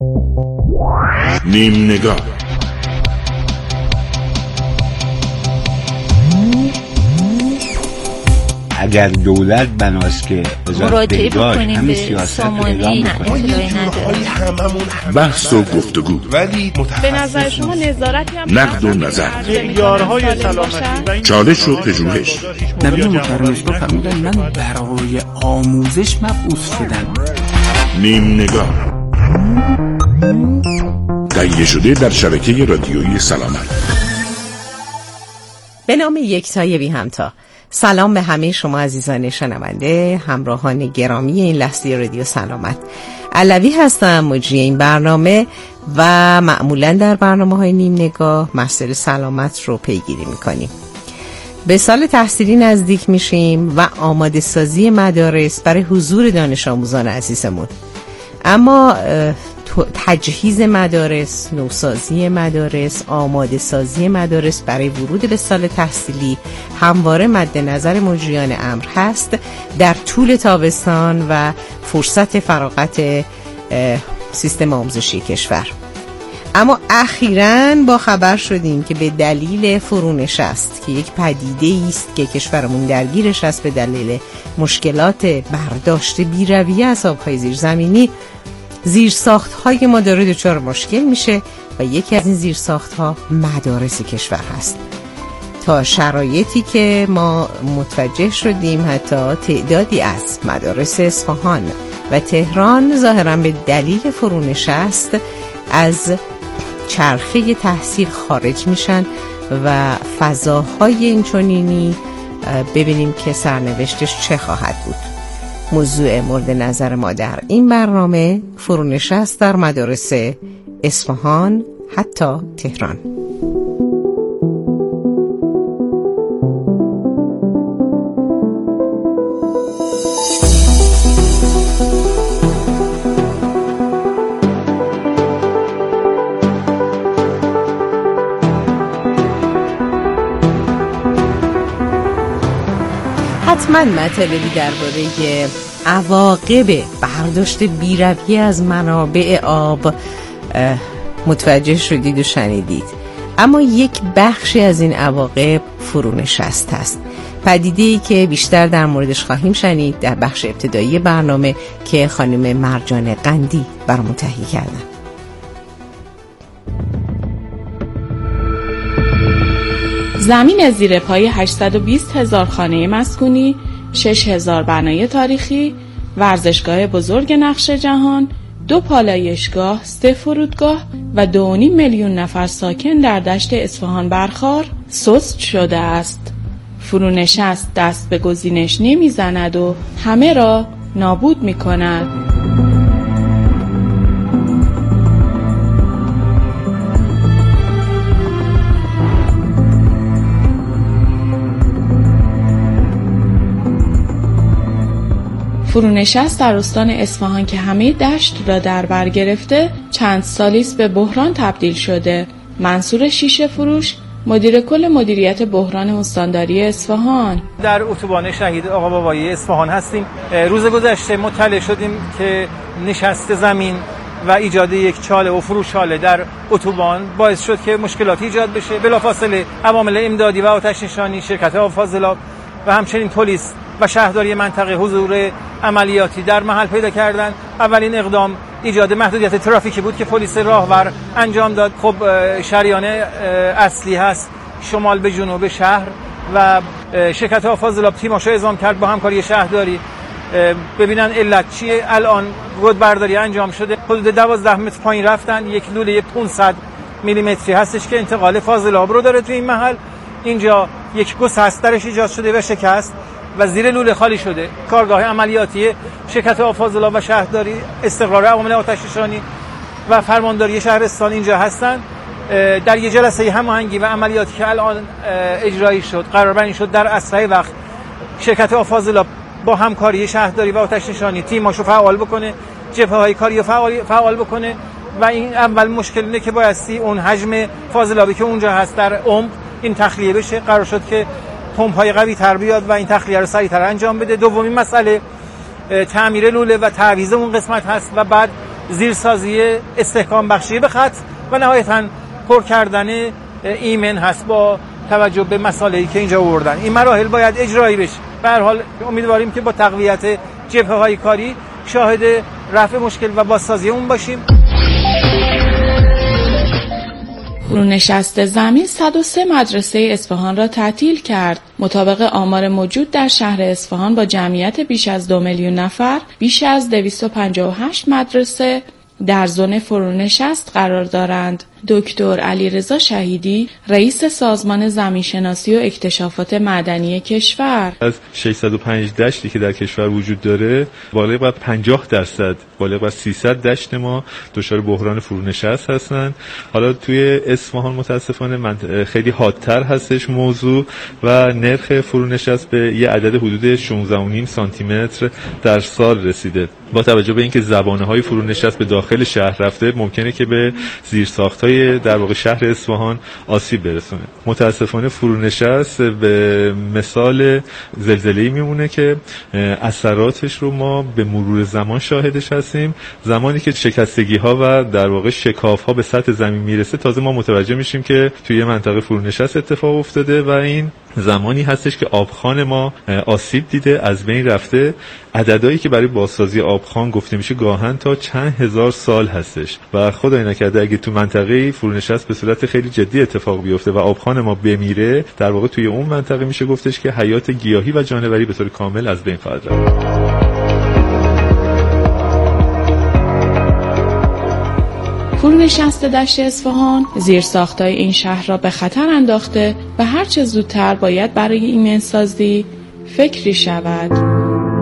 نیم نگاه. اگر دولت بناست که وزارت بهداشت همین سیاست رو اعلام کنه، بحث و گفتگو، ولی به نظر شما نظارتی هم نقد و نظر، معیارهای سلامتی، چالش و پژوهش. نبی مکرمشگاه فرمودن من برای آموزش مبعوث شدم. نیم نگاه تهیه شده در شبکه رادیویی سلامت. به نام یکتای بی همتا. سلام به همه شما عزیزان شنونده، همراهان گرامی این لحظه رادیو سلامت. علوی هستم، مجری این برنامه و معمولا در برنامه‌های نیم نگاه مسائل سلامت رو پیگیری می‌کنیم. به سال تحصیلی نزدیک میشیم و آماده سازی مدارس برای حضور دانش آموزان عزیزمون. اما تجهیز مدارس، نوسازی مدارس، آماده سازی مدارس برای ورود به سال تحصیلی همواره مد نظر مجریان امر هست در طول تابستان و فرصت فراغت سیستم آموزشی کشور. اما اخیراً با خبر شدیم که به دلیل فرونشست که یک پدیده است که کشورمون درگیرش است به دلیل مشکلات برداشت بی‌رویه از آب‌های زیرزمینی، زیرساخت‌های ما داره دچار مشکل میشه و یکی از این زیرساخت‌ها مدارس کشور هست. تا شرایطی که ما متوجه شدیم حتی تعدادی از مدارس اصفهان و تهران ظاهراً به دلیل فرونشست از چرخه تحصیل خارج میشن و فضاهای اینچنینی ببینیم که سرنوشتش چه خواهد بود. موضوع مورد نظر ما در این برنامه فرونشست در مدارس اصفهان حتی تهران. حتما مطالبی درباره عواقب برداشت بی‌رویه از منابع آب متوجه شدید و شنیدید، اما یک بخشی از این عواقب فرونشست هست، پدیده‌ای که بیشتر در موردش خواهیم شنید در بخش ابتدایی برنامه که خانم مرجان قندی برامون تهیه کردن. زمین زیر پای 820,000 خانه مسکونی، 6,000 بنای تاریخی، ورزشگاه بزرگ نقش جهان، 2 پالایشگاه، 3 فرودگاه و 2.5 میلیون نفر ساکن در دشت اصفهان برخار سست شده است. فرونشست دست به گزینش نمیزند و همه را نابود می‌کند. فرونشست در استان اصفهان که همه دشت را در بر گرفته چند سالی است به بحران تبدیل شده. منصور شیشه فروش، مدیر کل مدیریت بحران استانداری اصفهان. در اتوبان شهید آقا بابایی اصفهان هستیم. روز گذشته مطلع شدیم که نشست زمین و ایجاد یک چاله و فروشاله در اتوبان باعث شد که مشکلاتی ایجاد بشه. بلافاصله عوامل امدادی و آتش نشانی، شرکت آب فاضلاب و همچنین پلیس و شهرداری منطقه حضور عملیاتی در محل پیدا کردن. اولین اقدام ایجاد محدودیت ترافیکی بود که پلیس راهور انجام داد. خب شریان اصلی هست شمال به جنوب شهر و شرکت آب فاضلاب تیماشو اعزام کرد با همکاری شهرداری ببینن علت چیه. الان رودبرداری انجام شده، حدود 12 متر پایین رفتن. یک لوله 500 میلیمتری هستش که انتقال فاضلاب رو داره تو این محل. اینجا یک گسست درش ایجاد شده و شکست و زیر لوله خالی شده. کارگاه عملیاتی شرکت آب فاضلاب و شهرداری، استقرار عوامل آتش نشانی و فرمانداری شهرستان اینجا هستن. در یک جلسه هماهنگی و عملیاتی که الان اجرایی شد قرار بر این شد در اسرع وقت شرکت آب فاضلاب با همکاری شهرداری و آتش نشانی تیماشو فعال بکنه، جبهه‌های کاری فعال بکنه و این اول مشکل اینه که بایستی اون حجم فاضلابی که اونجا هست در عمق این تخلیه بشه. قرار شد که پمپ‌های قوی تر بیاد و این تخلیه رو سریع‌تر انجام بده. دومین مسئله تعمیر لوله و تعویض اون قسمت هست و بعد زیرسازی استحکام بخشی به خط و نهایتاً پر کردن ایمن هست با توجه به مسائلی که اینجا آوردن. این مراحل باید اجرایی بشه. به هر حال امیدواریم که با تقویت جبهه‌های کاری شاهد رفع مشکل و بازسازی اون باشیم. فرونشست زمین 103 مدرسه اصفهان را تعطیل کرد. مطابق آمار موجود در شهر اصفهان با جمعیت بیش از 2 میلیون نفر، بیش از 258 مدرسه در زون فرونشست قرار دارند. دکتر علیرضا شهیدی، رئیس سازمان زمینشناسی و اکتشافات معدنی کشور: از 605 دشتی که در کشور وجود داره، بالغ بر 50%، بالغ بر 300 دشت ما دچار بحران فرونشست هستن. حالا توی اصفهان متاسفانه خیلی حادتر هستش موضوع و نرخ فرونشست به یه عدد حدود 16.5 سانتی متر در سال رسیده. با توجه به اینکه زبانه‌های فرونشست به داخل شهر رفته، ممکنه که به زیرساخت‌های در واقع شهر اصفهان آسیب برسونه. متاسفانه فرونشست به مثال زلزله‌ای میمونه که اثراتش رو ما به مرور زمان شاهدش هستیم. زمانی که شکستگی‌ها و در واقع شکاف‌ها به سطح زمین میرسه، تازه ما متوجه میشیم که توی منطقه فرونشست اتفاق افتاده و این زمانی هستش که آبخوان ما آسیب دیده، از بین رفته. عددهایی که برای بازسازی آبخوان گفته میشه گاهن تا چند هزار سال هستش و خدای نکرده اگه تو منطقه فرونشست به صورت خیلی جدی اتفاق بیفته و آبخوان ما بمیره، در واقع توی اون منطقه میشه گفتش که حیات گیاهی و جانوری به طور کامل از بین خواهد رفت. فرونشست دشت اصفهان زیرساخت‌های این شهر را به خطر انداخته و هرچه زودتر باید برای ایمن‌سازی فکری شود.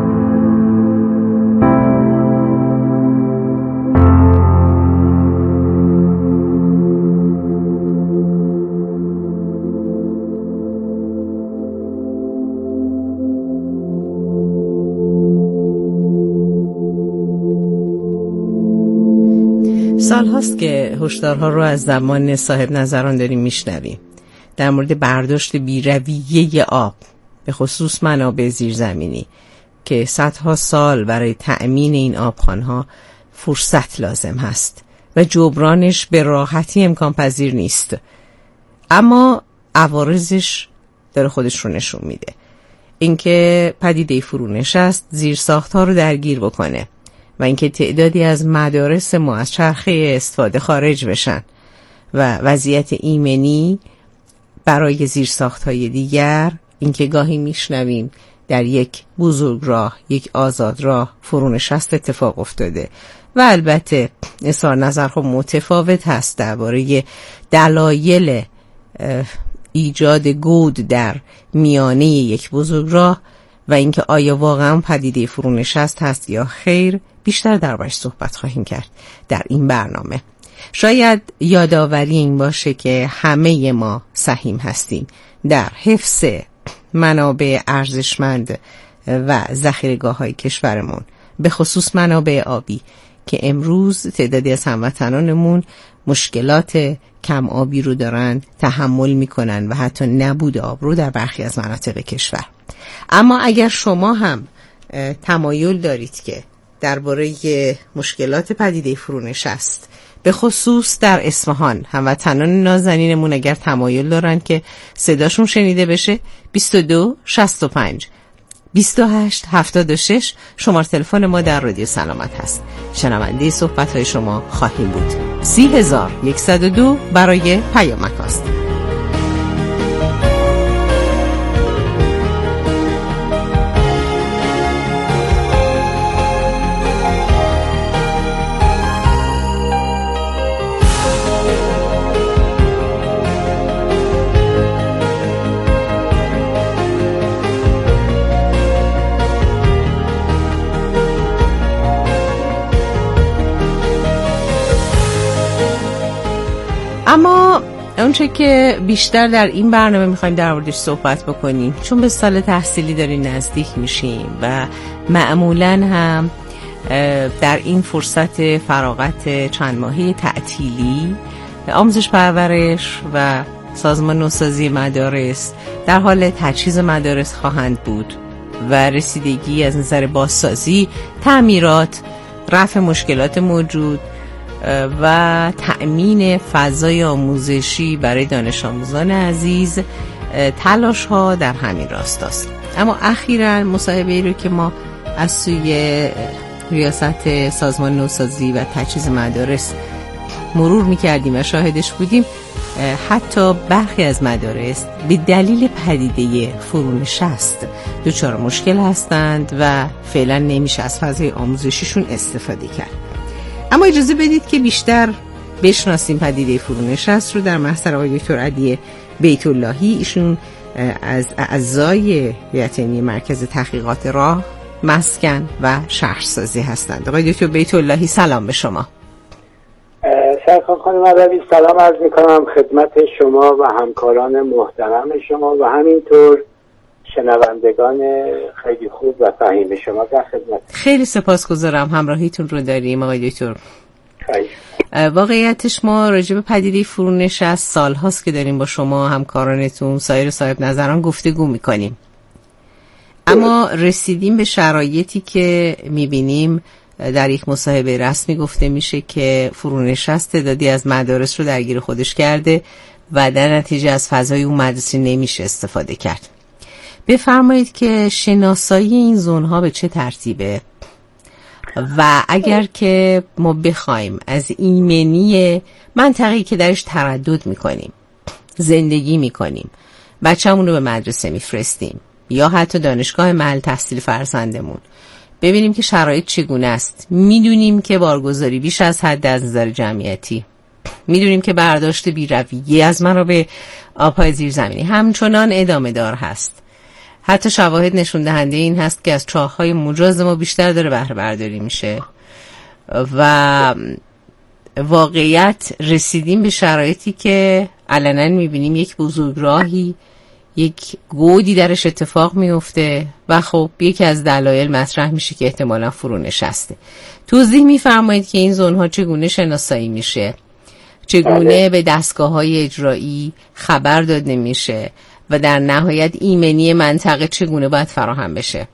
سال هاست که هشدارها رو از زبان صاحب نظران داریم میشنویم در مورد برداشت بی‌رویه آب، به خصوص منابع زیرزمینی که صدها سال برای تأمین این آبخوان‌ها فرصت لازم هست و جبرانش به راحتی امکان پذیر نیست. اما عوارضش داره خودش رو نشون میده. اینکه پدیده فرونشست زیرساخت‌ها رو درگیر بکنه و اینکه تعدادی از مدارس ما از چرخه استفاده خارج بشن و وضعیت ایمنی برای زیرساخت‌های دیگر، اینکه گاهی میشنویم در یک بزرگراه، یک آزادراه فرونشست اتفاق افتاده و البته اظهار نظرها متفاوت هست درباره دلایل ایجاد گود در میانه یک بزرگراه و اینکه آیا واقعا پدیده فرونشست هست یا خیر. بیشتر دربارش صحبت خواهیم کرد در این برنامه. شاید یادآوری این باشه که همه ما سهیم هستیم در حفظ منابع ارزشمند و ذخیره‌گاه‌های کشورمون، به خصوص منابع آبی که امروز تعدادی از هموطنانمون مشکلات کم آبی رو دارن تحمل میکنن و حتی نبود آب رو در برخی از مناطق کشور. اما اگر شما هم تمایل دارید که درباره مشکلات پدیده فرونشست به خصوص در اصفهان هموطنان نازنینمون اگر تمایل دارن که صداشون شنیده بشه، 22 65 28 76 شماره تلفن ما در رادیو سلامت هست. شنونده صحبت‌های شما خواهیم بود. 30102 برای پیامک هست. اما اونچه که بیشتر در این برنامه میخوایم در موردش صحبت بکنیم، چون به سال تحصیلی داریم نزدیک میشیم و معمولاً هم در این فرصت فراغت چند ماهه تعطیلی آموزش پرورش و سازمان نوسازی مدارس در حال تجهیز مدارس خواهند بود و رسیدگی از نظر بازسازی، تعمیرات، رفع مشکلات موجود و تأمین فضای آموزشی برای دانش آموزان عزیز تلاش ها در همین راستاست. اما اخیراً مصاحبه‌ای رو که ما از سوی ریاست سازمان نوسازی و تجهیز مدارس مرور می‌کردیم و شاهدش بودیم، حتی برخی از مدارس به دلیل پدیده فرونشست دچار مشکل هستند و فعلا نمیشه از فضای آموزشیشون استفاده کرد. اما اجازه بدید که بیشتر بشناسیم پدیده فرونشست رو در محضر آقای دکتر علی بیت اللهی. ایشون از اعضای هیئت علمی مرکز تحقیقات راه، مسکن و شهرسازی هستند. آقای دکتر بیت اللهی سلام به شما. سرکار خانم علوی، سلام عرض میکنم خدمت شما و همکاران محترم شما و همینطور شنوندگان خیلی خوب و فهیم شما در خدمت. خیلی سپاسگزارم همراهیتون رو داریم آقای دکتر. واقعیتش ما راجع به پدیده فرونشست سال‌هاست که داریم با شما همکارانتون سایر صاحب نظران گفتگو میکنیم، اما رسیدیم به شرایطی که میبینیم در یک مصاحبه رسمی گفته میشه که فرونشست تعدادی از مدارس رو درگیر خودش کرده و در نتیجه از فضای اون مدرسه نمیشه استفاده کرد. بفرمایید که شناسایی این زون‌ها به چه ترتیبه و اگر که ما بخوایم از ایمنی منطقه‌ای که درش تردد میکنیم، زندگی میکنیم، بچه‌مون رو به مدرسه میفرستیم یا حتی دانشگاه محل تحصیل فرزندمون، ببینیم که شرایط چگونه است. میدونیم که بارگذاری بیش از حد از نظر جمعیتی، میدونیم که برداشت بی‌رویه از منابع آب‌های زیرزمینی همچنان ادامه دار هست. حتی شواهد نشون دهنده این هست که از چاه‌های مجاز ما بیشتر داره بهره برداری میشه و واقعیت رسیدیم به شرایطی که علنا میبینیم یک بزرگراهی، یک گودی درش اتفاق میفته و خب یکی از دلایل مطرح میشه که احتمالا فرونشسته. توضیح میفرمایید که این زون‌ها چگونه شناسایی میشه، چگونه به دستگاه‌های اجرایی خبر داده میشه و در نهایت ایمنی منطقه چگونه باید فراهم بشه؟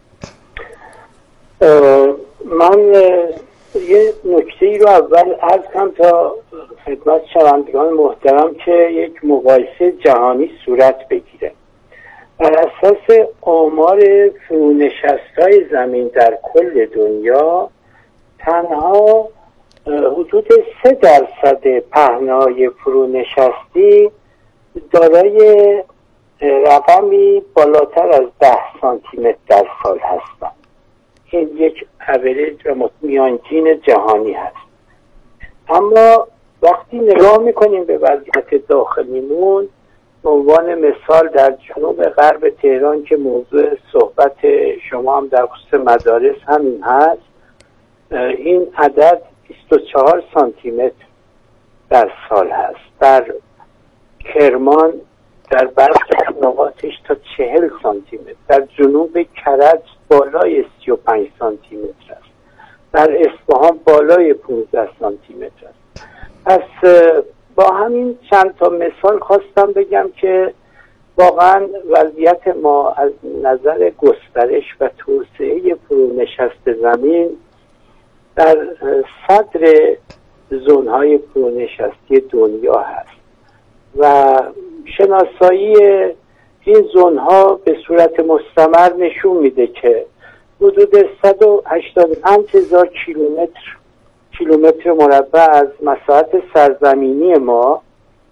من یه نکته رو اول عرض کنم تا خدمت شنوندگان محترم که یک مقایسه جهانی صورت بگیره. بر اساس آمار فرونشست‌های زمین در کل دنیا تنها حدود 3% پهنای فرونشستی دارای رقمی بالاتر از 10 سانتی متر در سال هستند. این یک اوریج و میانگین جهانی هست. اما وقتی نگاه میکنیم به وضعیت داخلیمون، به عنوان مثال در جنوب غرب تهران که موضوع صحبت شما هم در خصوص مدارس همین هست، این عدد 24 سانتی متر در سال هست. در کرمان در برخی نقاطش تا 40 سانتی متر، در جنوب کرج بالای 35 سانتی متر است، در اصفهان بالای 15 سانتی متر است. پس با همین چند تا مثال خواستم بگم که واقعا وضعیت ما از نظر گسترش و توسعه فرونشست زمین در صدر زون‌های فرونشستی دنیا هست و شناسایی این زون‌ها به صورت مستمر نشون میده که حدود 185,000 کیلومتر مربع از مساحت سرزمینی ما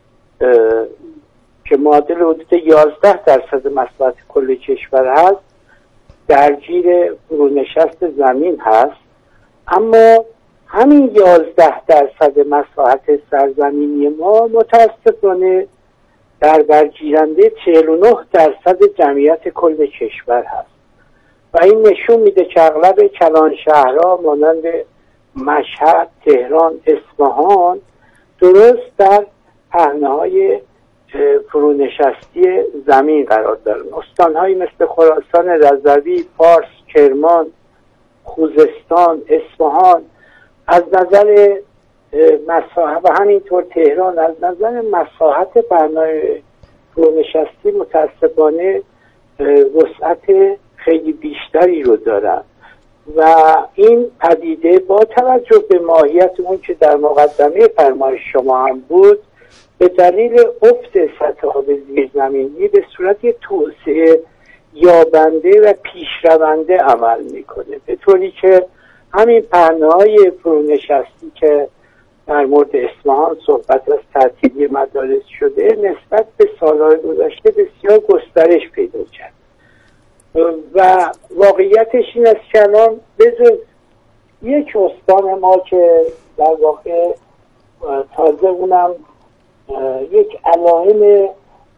که معادل حدود 11% مساحت کل کشور هست درگیر فرونشست زمین هست. اما همین 11% مساحت سرزمینی ما متاسفانه در برگیرنده 49% جمعیت کل کشور هست و این نشون میده که اغلب کلان شهرها مانند مشهد، تهران، اصفهان درست در پهنه‌های فرونشستی زمین قرار دارند. استان‌هایی مثل خراسان رضوی، فارس، کرمان، خوزستان، اصفهان از نظر مساحت و همینطور تهران از نظر مساحت پهنای فرونشستی متاسفانه وسعت خیلی بیشتری رو دارن و این پدیده با توجه به ماهیت اون که در مقدمه فرمایش شما هم بود به دلیل افت سطح آب زیرزمینی به صورت توسعه یابنده و پیشرونده عمل میکنه، به طوری که همین پهنه‌های فرونشستی که در مورد اصفهان صحبت از تعطیلی مدارس شده نسبت به سالهای گذشته بسیار گسترش پیدا کرد و واقعیتش این است که الان بجز یک استان ما که در واقع تازه اونم یک علائم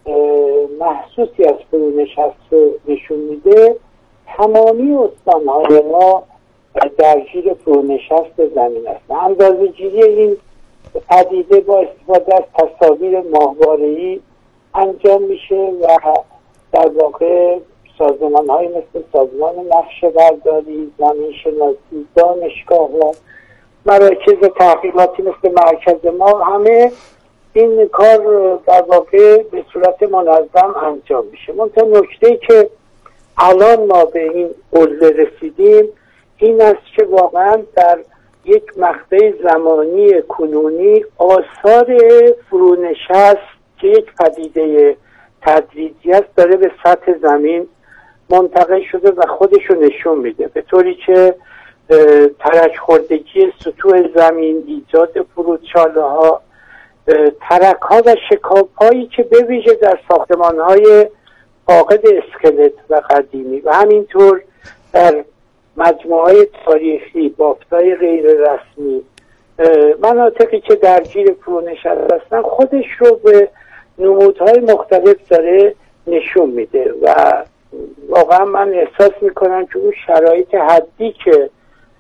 محسوسی از فرونشست نشون میده، تمامی استانهای ما درگیر فرونشست زمین است. اندازه‌گیری این پدیده با استفاده از تصاویر ماهواره‌ای انجام میشه و در واقع سازمان‌های مثل سازمان نقشه‌برداری، زمین‌شناسی، دانشگاه و مراکز تحقیقاتی مثل مرکز ما همه این کار در واقع به صورت منظم انجام میشه. منتها نکته‌ای که الان ما به این قله رسیدیم این است که واقعا در یک مقطع زمانی کنونی آثار فرونشست که یک پدیده تدریجی است داره به سطح زمین منتقل شده و خودشو نشون میده، به طوری که ترک خوردگی سطوح زمین، ایجاد فرودچاله ها، ترک ها و شکاف هایی که به ویژه در ساختمان های فاقد اسکلت و قدیمی و همینطور در مجموعه های تاریخی، بافتای غیر رسمی، مناطقی که درگیر فرونشست هستن خودش رو به نمودهای مختلف داره نشون میده و واقعا من احساس میکنم که اون شرایط حدی که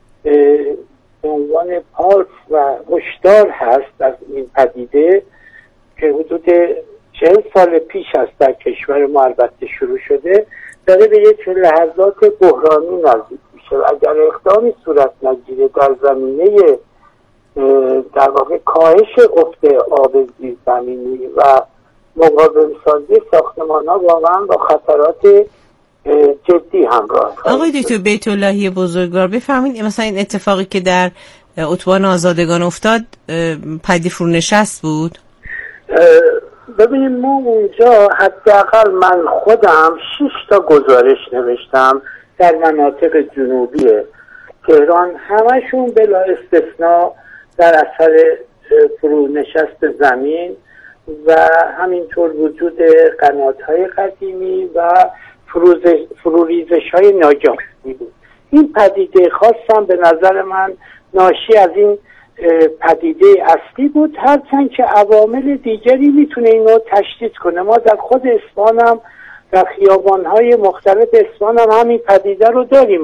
به عنوان پارس و هشدار هست از این پدیده که حدود 40 سال پیش است در کشور ما البته شروع شده، داره به یک لحظات بحرانی نزدیک میشه و اگر اقدامی صورت نگیره در زمینه در واقع کاهش افت آب زیرزمینی و مقاوم سازی ساختمان ها واقعا با خطرات جدی همراه. آقای دکتر بیت اللهی بزرگوار بفرمایید مثلا این اتفاقی که در اتوبان آزادگان افتاد پدیده فرونشست بود؟ ببینید ما اونجا حداقل من خودم 6 تا گزارش نوشتم در مناطق جنوبی تهران، همشون بلا استثناء در اثر فرونشست زمین و همینطور وجود قنات‌های قدیمی و فروریزش‌های ناگهانی بود. این پدیده خاصم به نظر من ناشی از این پدیده اصلی بود، هرچند که عوامل دیگری میتونه اینو تشدید کنه. ما در خود اصفهان هم در خیابان‌های مختلف اصفهان هم همین پدیده رو داریم.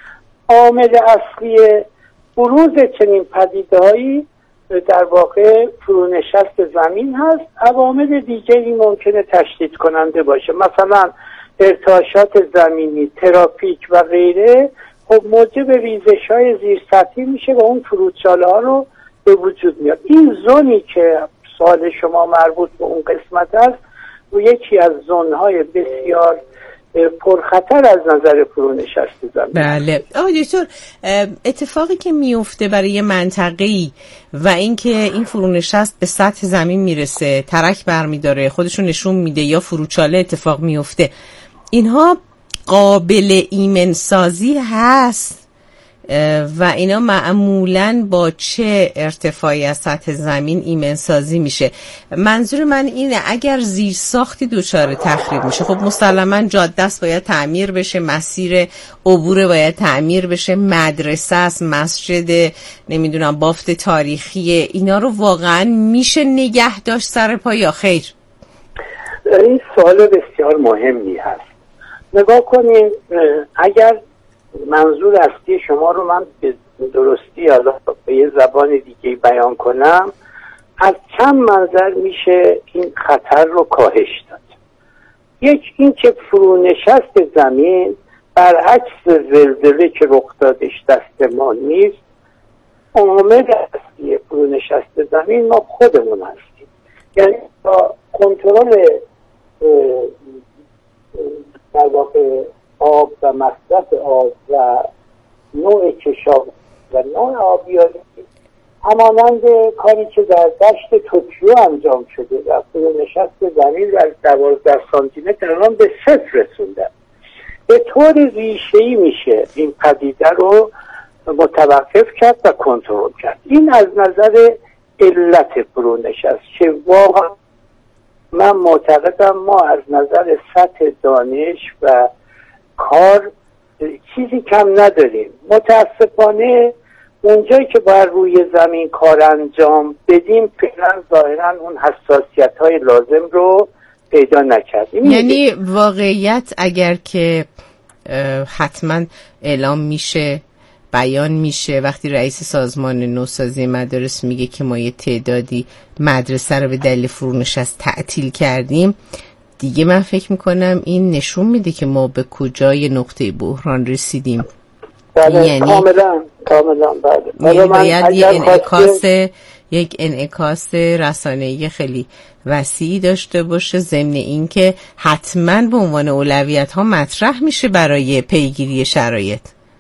عامل اصلی بروز چنین پدیده‌هایی در واقع فرونشست زمین هست. عوامل دیگری ممکنه تشدید کننده باشه، مثلا ارتعاشات زمینی، ترافیک و غیره، خب موجب ریزش‌های زیرسطحی میشه و اون فرودچاله ها رو به وجود میاد. این زونی که سوال شما مربوط به اون قسمت است و یکی از زون‌های بسیار پرخطر از نظر فرونشست زمین. بله آقای دکتر، اتفاقی که میفته برای یه منطقه‌ای و اینکه این فرونشست به سطح زمین میرسه، ترک برمیداره، خودشون نشون میده یا فروچاله اتفاق میفته، اینها قابل ایمنسازی هست و اینا معمولاً با چه ارتفاعی از سطح زمین ایمنسازی میشه؟ منظور من اینه اگر زیر ساختی دچار تخریب میشه، خب مسلماً جاده است باید تعمیر بشه، مسیر عبور باید تعمیر بشه، مدرسه است، مسجد، نمیدونم بافت تاریخی، اینا رو واقعاً میشه نگه داشت سر پا یا خیر؟ این سوال بسیار مهمی هست. نگاه کنید، اگر منظور اصلی شما رو من به درستی حالا به یه زبان دیگه بیان کنم، از چند منظر میشه این خطر رو کاهش داد. یک این که فرونشست زمین برعکس زلزله که رخ دادش دست ما نیست، عامل اصلی فرونشست زمین ما خودمون هستیم. یعنی با کنترل در واقع آب و مصرف آب و نوع کشاورزی و نوع آبیاری همانند کاری که در دشت توکیو انجام شده و فرونشست زمین در 12 سانتی متر الان به 0 رسونده. به طور ریشه‌ای میشه این پدیده رو متوقف کرد و کنترل کرد. این از نظر علت فرونشست که واقعا من معتقدم ما از نظر سطح دانش و کار چیزی کم نداریم. متاسفانه اونجایی که باید روی زمین کار انجام بدیم فعلا ظاهرا اون حساسیت‌های لازم رو پیدا نکردیم. یعنی واقعیت اگر که حتما اعلام میشه، بیان میشه، وقتی رئیس سازمان نوسازی مدارس میگه که ما یه تعدادی مدرسه رو به دلیل فرونشست تعطیل کردیم، دیگه من فکر میکنم این نشون میده که ما به کجای نقطه بحران رسیدیم. بله، یعنی کاملا بله. باید یک انعکاس رسانه‌ای خیلی وسیعی داشته باشه، ضمن این که حتما به عنوان اولویت ها مطرح میشه برای پیگیری شرایط.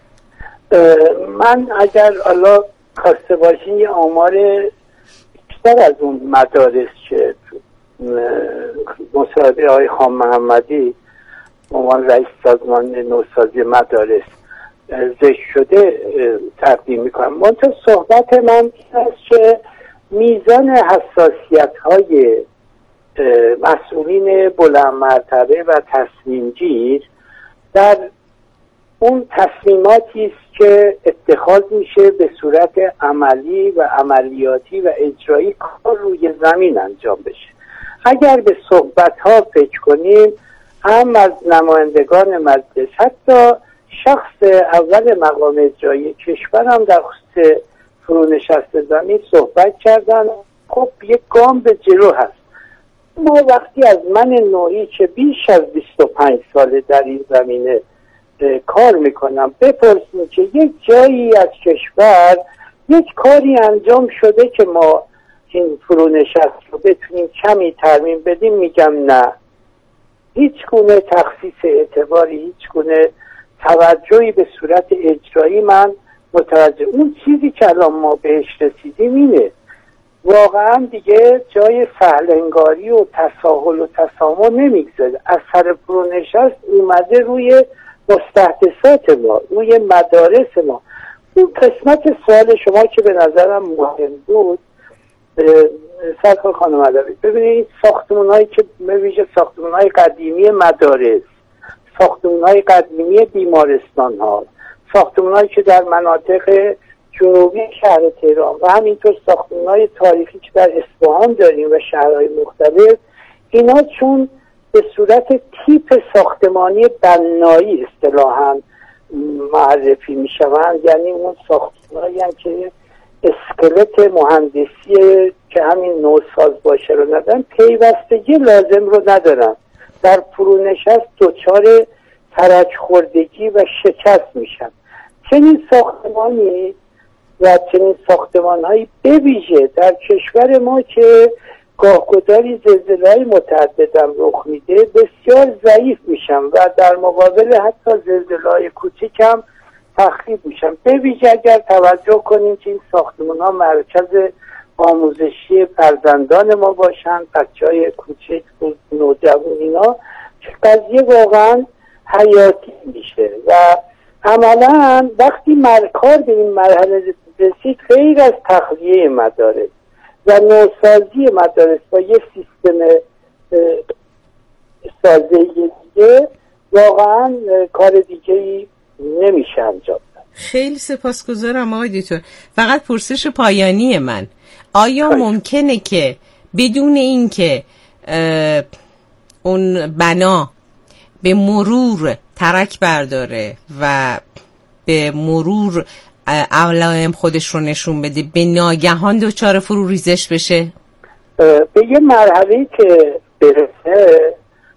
من اگر الله خواسته باشین یه آمار بیشتر از اون مدارس که مصاحبه های خان محمدی عنوان رئیس سازمان نوسازی مدارس ذکر شده تقدیم میکنم. منتها صحبت من این است که میزان حساسیت های مسئولین بلند مرتبه و تصمیم گیر در اون تصمیماتی است که اتخاذ میشه به صورت عملی و عملیاتی و اجرایی کار روی زمین انجام بشه. اگر به صحبت ها فکر کنیم، هم از نمایندگان مجلس حتی شخص اول مقام اجرایی کشور هم در خصوص فرونشست زمین صحبت کردن. خب یک گام به جلو هست. ما وقتی از من نوعی که بیش از 25 ساله در این زمینه کار میکنم بپرسیم که یک جایی از کشور یک کاری انجام شده که ما این فرونشست رو بتونیم کمی ترمیم بدیم، میگم نه. هیچ گونه تخصیص اعتباری، هیچ گونه توجهی به صورت اجرایی من متوجه. اون چیزی که الان ما بهش رسیدیم اینه، واقعا دیگه جای سهلنگاری و تساهل و تسامح نمیگذاره. اثر فرونشست اومده روی مستحدثات ما، روی مدارس ما. اون قسمت سوال شما که به نظرم مهم بود، سرکار خانم علوی، ببینید ساختمان‌هایی که میشه ساختمان‌های قدیمی مدارس، ساختمان‌های قدیمی بیمارستان‌ها، ساختمان‌هایی که در مناطق جنوبی شهر تهران و همینطور ساختمان‌های تاریخی که در اصفهان داریم و شهرهای مختلف، اینا چون به صورت تیپ ساختمانی بنایی اصطلاحاً معرفی میشوند، یعنی اون ساختمان‌هایی هم که اسکلت مهندسی که همین نوساز باشه رو ندارن، پیوستگی لازم رو ندارن، در فرونشست دچار ترک خوردگی و شکست میشن. چنین ساختمانی و چنین ساختمان‌هایی به ویژه در کشور ما که گاهگداری زلزله‌های متعددم رخ میده بسیار ضعیف میشن و در مقابل حتی زلزله‌های کوچک هم تخریب میشن. به ویژه اگر توجه کنیم که این ساختمان‌ها مرکز آموزشی فرزندان ما باشن، بچه‌های کوچک و نوجوان، اینا که قضیه واقعا حیاتی میشه و عملا وقتی کار به این مرحله رسید، غیر از تخلیه مدارس و نوسازی مدارس با یه سیستم سازه‌ای دیگه، واقعا کار دیگه‌ای نمیشه انجام داد. خیلی سپاسگزارم آقای دکتر. فقط پرسش پایانی من، آیا ممکنه که بدون اینکه اون بنا به مرور ترک برداره و به مرور علائم خودش رو نشون بده، به ناگهان دچار فرو ریزش بشه؟ به یه مرحله که برسه،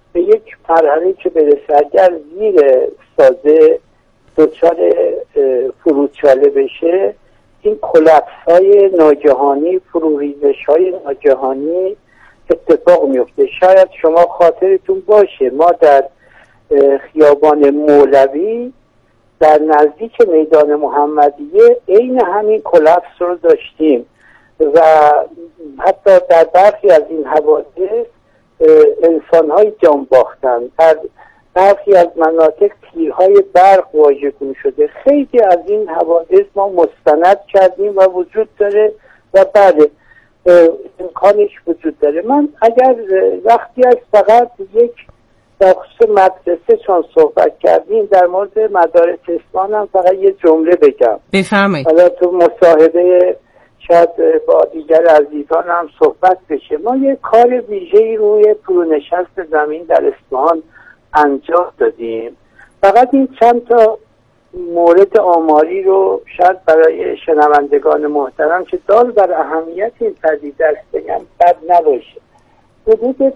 اگر زیر سازه دچار فروچاله بشه، این کلپس های ناگهانی، فروریزش های ناگهانی اتفاق میفته. شاید شما خاطرتون باشه ما در خیابان مولوی در نزدیک میدان محمدیه عین همین کلاپس رو داشتیم و حتی در برخی از این حوادث انسان‌های جان باختن. در برخی از مناطق تیرهای برق واژگون شده. خیلی از این حوادث ما مستند کردیم و وجود داره و بله امکانش وجود داره. من اگر وقتی از فقط یک در خصوص مدرسه چون صحبت کردیم در مورد مدارس اصفهان هم فقط یه جمله بگم. بفرمایید. حالا تو مصاحبه شاید با دیگر عزیزان هم صحبت بشه. ما یه کار ویژه‌ای روی فرونشست زمین در اصفهان انجام دادیم. فقط این چند تا مورد آماری رو شاید برای شنوندگان محترم که دال بر اهمیت این پدیده است بگم بد نباشه. حدود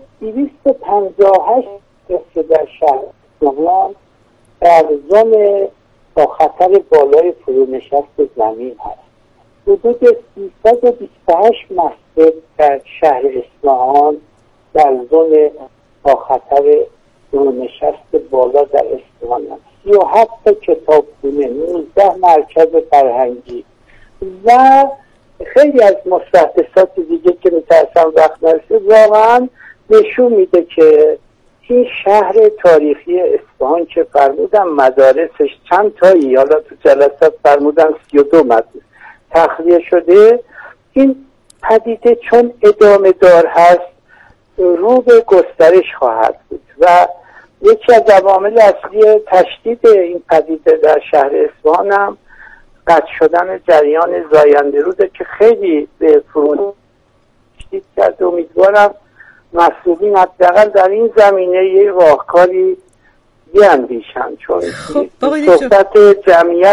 258 قصه در شهر اصفهان در زون با خطر بالای فرونشست زمین هست. حدود 328 مسجد در شهر اصفهان در زون با خطر فرونشست بالا در اصفهان هست. 37 کتابخونه، 19 مرکز فرهنگی و خیلی از مستحدثات دیگه که میترسم وقت نرسه واقعا نشون میده که این شهر تاریخی اصفهان که فرمودم مدارسش چند تایی، حالا تو جلسات فرمودم 32 مدرسه تخلیه شده. این پدیده چون ادامه دار هست رو به گسترش خواهد بود و یکی از عوامل اصلی تشدید این پدیده در شهر اصفهان هم قطع شدن جریان زاینده روده که خیلی به فرون تشدید کرد. امیدوارم مسئولین حداقل در این زمینه یه راهکاری بیاندیشن، چون صحبت جمعیت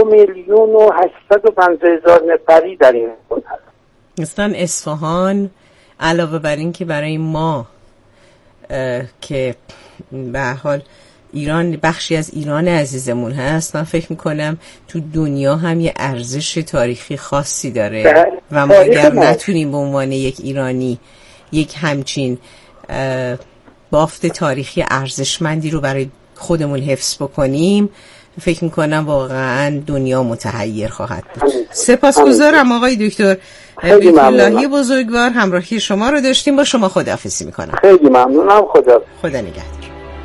2,850,000 نفری در این اصفهان هست. مثلا اصفهان علاوه بر این که برای ما که به حال ایران بخشی از ایران عزیزمون هست، من فکر میکنم تو دنیا هم یه ارزش تاریخی خاصی داره و ما اگر نتونیم به عنوان یک ایرانی یک همچین بافت تاریخی ارزشمندی رو برای خودمون حفظ بکنیم، فکر میکنم واقعا دنیا متحیر خواهد بود. سپاسگزارم آقای دکتر بیت اللهی بزرگوار، همراهی شما رو داشتیم. با شما خداحافظی میکنم. خیلی ممنونم. خدا نگهدار.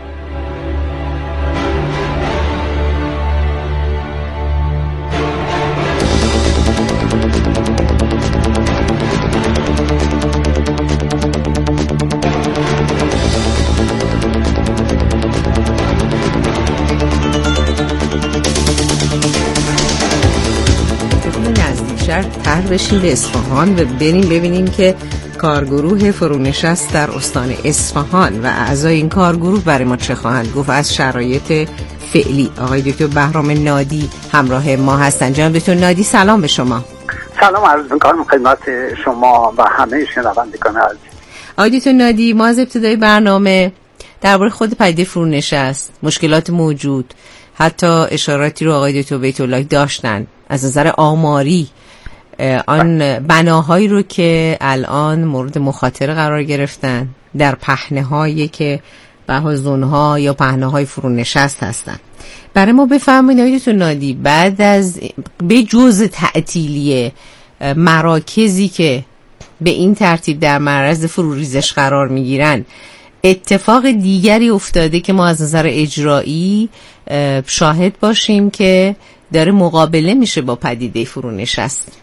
تر بشیم به اصفهان و بریم ببینیم که کارگروه فرونشست در استان اصفهان و اعضای این کارگروه برای ما چه خواهند گفت از شرایط فعلی. آقای دکتر بهرام نادی همراه ما هستند. جناب دکتر نادی سلام به شما. سلام عرض می‌کنم خدمت شما و همه شنوندگان عزیز. آقای دکتر نادی، ما از ابتدای برنامه درباره خود پدیده فرونشست، مشکلات موجود، حتی اشاراتی رو آقای دکتر بیت اللهی داشتن از نظر آماری، آن بناهایی رو که الان مورد مخاطره قرار گرفتن در پهنه‌هایی که به زونها یا پهنه‌های فرونشست هستن، برای ما بفهمید آقای دکتر نادی بعد از به جز تعطیلی مراکزی که به این ترتیب در معرض فروریزش قرار میگیرن، اتفاق دیگری افتاده که ما از نظر اجرایی شاهد باشیم که داره مقابله میشه با پدیده فرونشست؟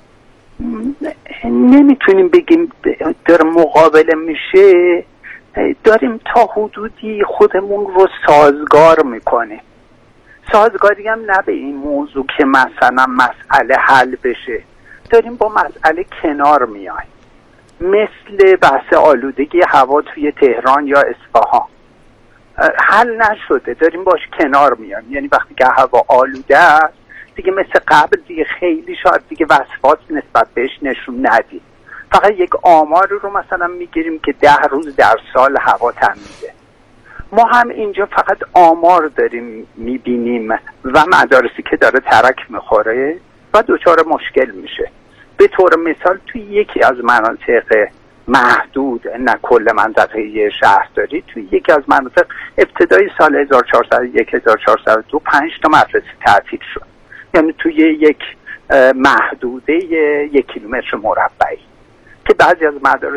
نمیتونیم بگیم داره مقابله میشه، داریم تا حدودی خودمون رو سازگار میکنه. سازگاری هم نه به این موضوع که مثلا مسئله حل بشه، داریم با مسئله کنار میایم. مثل بحث آلودگی هوا توی تهران یا اصفهان حل نشده، داریم باش کنار میایم. یعنی وقتی که هوا آلوده است دیگه مثل قبل دیگه خیلی شاید دیگه وصفات نسبت بهش نشون ندید. فقط یک آمار رو مثلا میگیریم که 10 روز در سال هوا تمیزه. ما هم اینجا فقط آمار داریم میبینیم و مدارسی که داره ترک میخوره و دچار مشکل میشه. به طور مثال توی یکی از مناطق محدود نه کل منطقه شهرداری توی یکی از مناطق ابتدای سال 1401 1402 5 تا مدرسه تعطیل شد. یعنی توی یک محدوده 1 کیلومتر مربعی که بعضی از مدارس